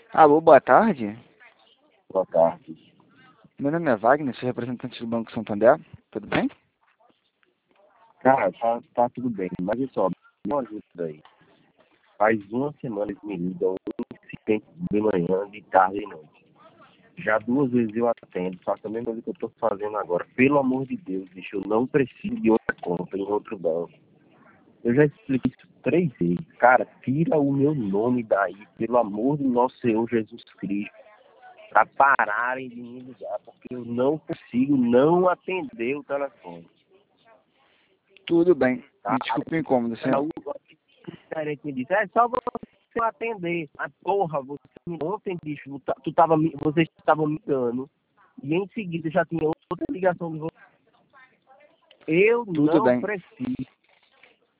Alô, boa tarde. Boa tarde. Meu nome é Wagner, sou representante do Banco Santander. Tudo bem? Cara, tá tudo bem, mas olha só, me ajuda aí. Faz uma semana que me ligam insistente de manhã, de tarde e de noite. Já 2 vezes eu atendo, faço a mesma coisa que eu estou fazendo agora. Pelo amor de Deus, bicho, eu não preciso de outra conta em outro banco. Eu já expliquei isso 3 vezes. Cara, tira o meu nome daí, pelo amor do nosso Senhor Jesus Cristo, para pararem de me ligar, porque eu não consigo não atender o telefone. Tudo bem. Tá? Me desculpe o incômodo, Era senhor. o gerente me disse, é só você atender. Mas, porra, ontem, bicho, vocês estavam me dando. E em seguida já tinha outra ligação de você. Eu Tudo não bem. preciso.